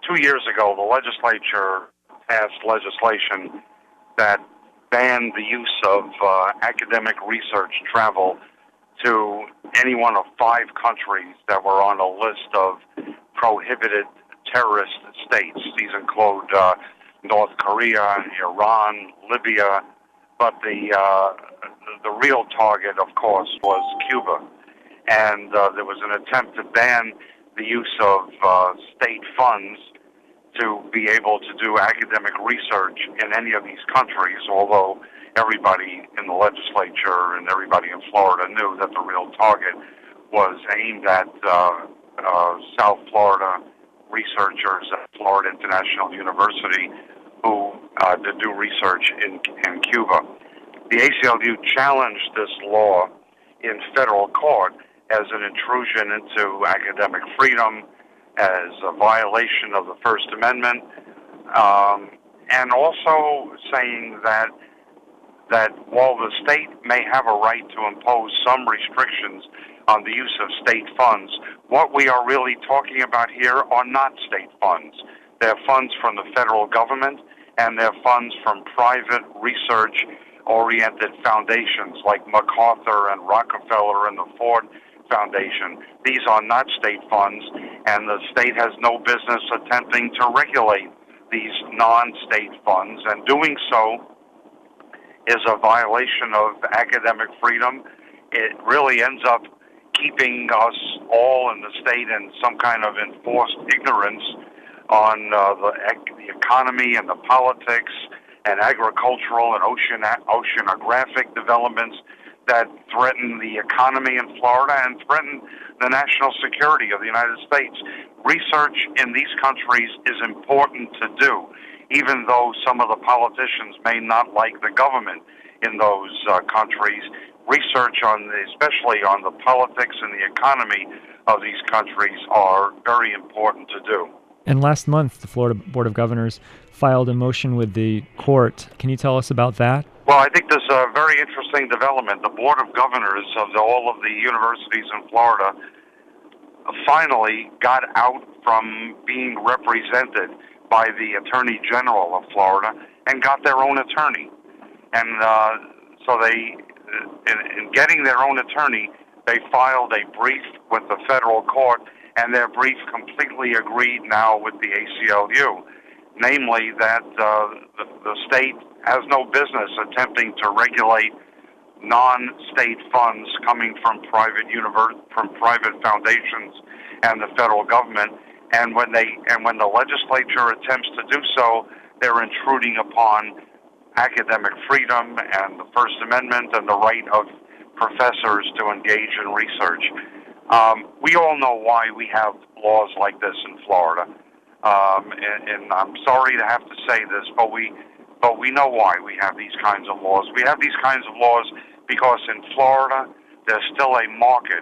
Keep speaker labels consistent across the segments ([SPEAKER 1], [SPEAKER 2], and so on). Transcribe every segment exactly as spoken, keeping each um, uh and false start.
[SPEAKER 1] two years ago, the legislature passed legislation that banned the use of uh, academic research travel to any one of five countries that were on a list of prohibited terrorist states. These include uh, North Korea, Iran, Libya, but the uh, the real target, of course, was Cuba. And uh, there was an attempt to ban the use of uh, state funds to be able to do academic research in any of these countries, although everybody in the legislature and everybody in Florida knew that the real target was aimed at uh, uh, South Florida researchers at Florida International University who uh, did do research in, in Cuba. The A C L U challenged this law in federal court as an intrusion into academic freedom, as a violation of the First Amendment, um, and also saying that that while the state may have a right to impose some restrictions on the use of state funds, what we are really talking about here are not state funds. They're funds from the federal government, and they're funds from private research-oriented foundations like MacArthur and Rockefeller and the Ford Foundation. These are not state funds, and the state has no business attempting to regulate these non-state funds, and doing so is a violation of academic freedom. It really ends up keeping us all in the state in some kind of enforced ignorance on uh, the, ec- the economy and the politics and agricultural and ocean oceanographic developments that threaten the economy in Florida and threaten the national security of the United States. Research in these countries is important to do, even though some of the politicians may not like the government in those uh, countries. Research on the, especially on the politics and the economy of these countries are very important to do.
[SPEAKER 2] And last month, the Florida Board of Governors filed a motion with the court. Can you tell us about that?
[SPEAKER 1] Well, I think this is a very interesting development. The Board of Governors of the, all of the universities in Florida finally got out from being represented by the Attorney General of Florida and got their own attorney. And uh, so they, in, in getting their own attorney, they filed a brief with the federal court, and their brief completely agreed now with the A C L U, namely that uh, the, the state has no business attempting to regulate non-state funds coming from private univer- from private foundations and the federal government. And when they and when the legislature attempts to do so, they're intruding upon academic freedom and the First Amendment and the right of professors to engage in research. Um, we all know why we have laws like this in Florida, um, and, and I'm sorry to have to say this, but we but we know why we have these kinds of laws. We have these kinds of laws because in Florida there's still a market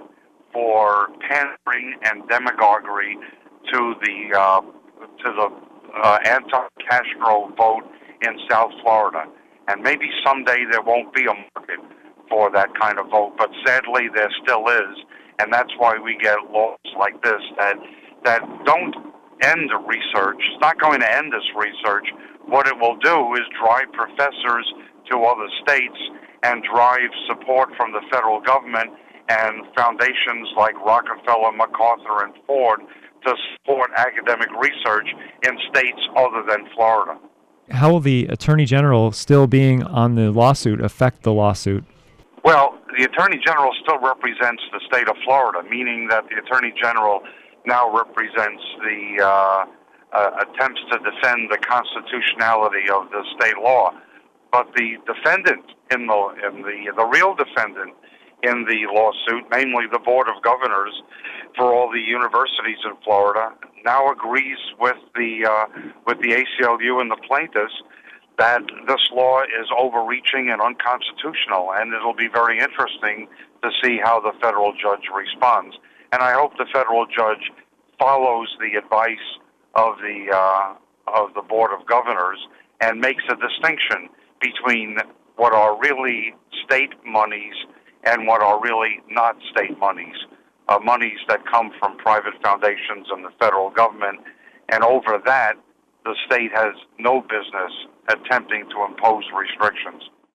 [SPEAKER 1] for pandering and demagoguery to the uh, to the uh, anti-Castro vote in South Florida, and maybe someday there won't be a market for that kind of vote, but sadly there still is, and that's why we get laws like this that that don't end research. It's not going to end this research. What it will do is drive professors to other states and drive support from the federal government and foundations like Rockefeller, MacArthur, and Ford to support academic research in states other than Florida.
[SPEAKER 2] How will the Attorney General still being on the lawsuit affect the lawsuit?
[SPEAKER 1] Well, the Attorney General still represents the state of Florida, meaning that the Attorney General now represents the uh, uh, attempts to defend the constitutionality of the state law. But the defendant in the in the the real defendant in the lawsuit, namely the Board of Governors for all the universities in Florida, now agrees with the uh, with the A C L U and the plaintiffs that this law is overreaching and unconstitutional, and it'll be very interesting to see how the federal judge responds. And I hope the federal judge follows the advice of the uh, of the Board of Governors and makes a distinction between what are really state monies and what are really not state monies, uh, monies that come from private foundations and the federal government, And over that, the state has no business attempting to impose restrictions.